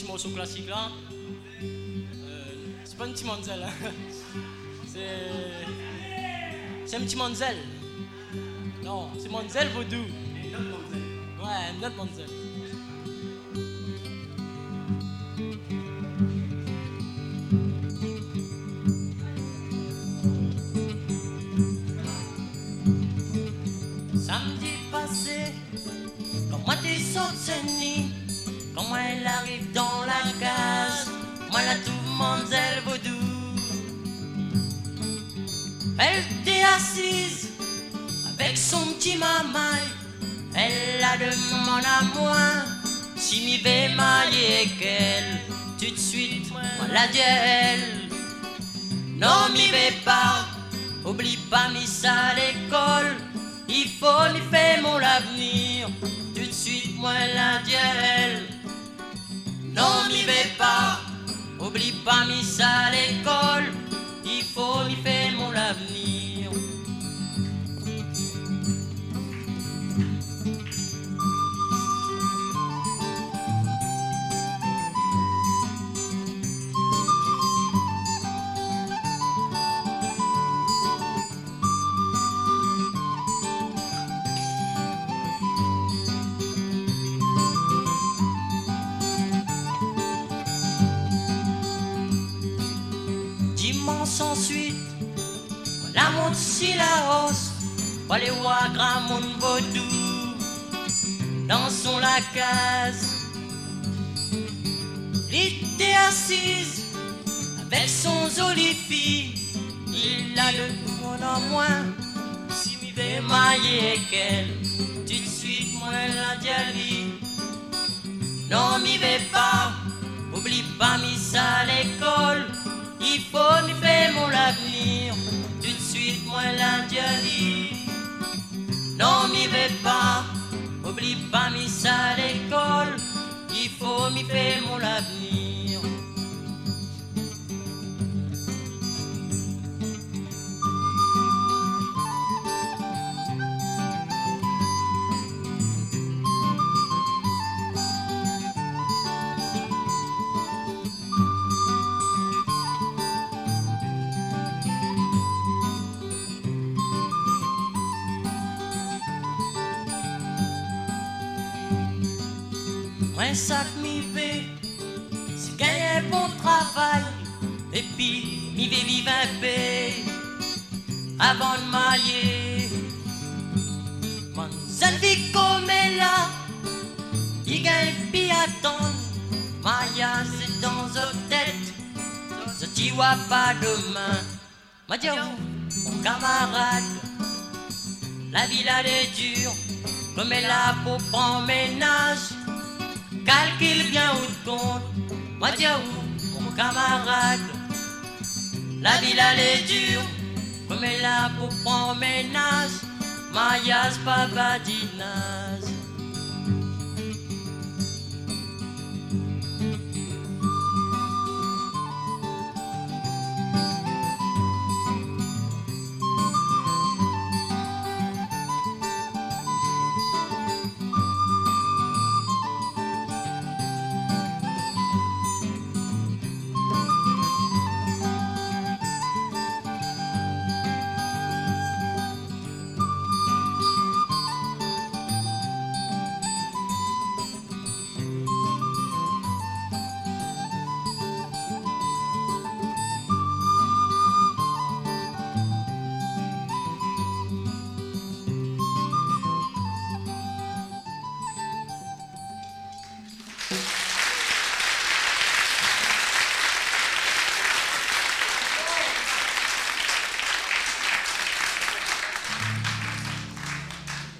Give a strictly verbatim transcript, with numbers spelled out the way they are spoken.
petit morceau classique là. Euh, c'est pas un petit Manzel. Hein. C'est. C'est un petit Manzel. Non, c'est Manzel Vaudou. Un autre Manzel. Ouais, un autre Manzel. Samedi passé, quand moi t'es sorti, quand moi elle arrive dans la case, moi la tout Manzel Vaudou. Elle était assise avec son petit mamaille, elle a demandé à moi si m'y vais mailler avec elle. Tout de suite, moi la dit elle, non m'y vais pas, oublie pas mis ça à l'école. Il faut m'y faire mon avenir. Tout de suite, moi la dit elle, non m'y vais pas, oublie pas mis ça à l'école. Il faut m'y faire mon avenir. Dimanche ensuite, la monte si la hausse, pour aller voir grand monde Vaudou dans son la case. Il était assise avec son jolie fille, il a le monde en moins, si m'y vais mailler avec elle. Tout de suite, moi la dit à lui, non m'y vais pas, oublie pas mis ça à l'école. Il faut m'y faire mon avenir. Tout de suite, moi la dit à lui, non m'y vais pas, oublie pas mis ça à l'école. Il faut m'y faire mon avenir. Moi ça que m'y vais, c'est gagner un bon travail, et puis m'y vais vivre un peu avant de mailler. Mon seul vie comme elle là, il gagne puis attendre. Maya c'est dans sa tête, ce tu vois pas demain. M'a dit où, mon camarade, la vie là est dure, comme elle a pour prendre ménage. Calcule bien où de compte, moi dis où, mon camarade, la vie là est dure, comme elle a pour prendre ménage, Maïas pas badinage.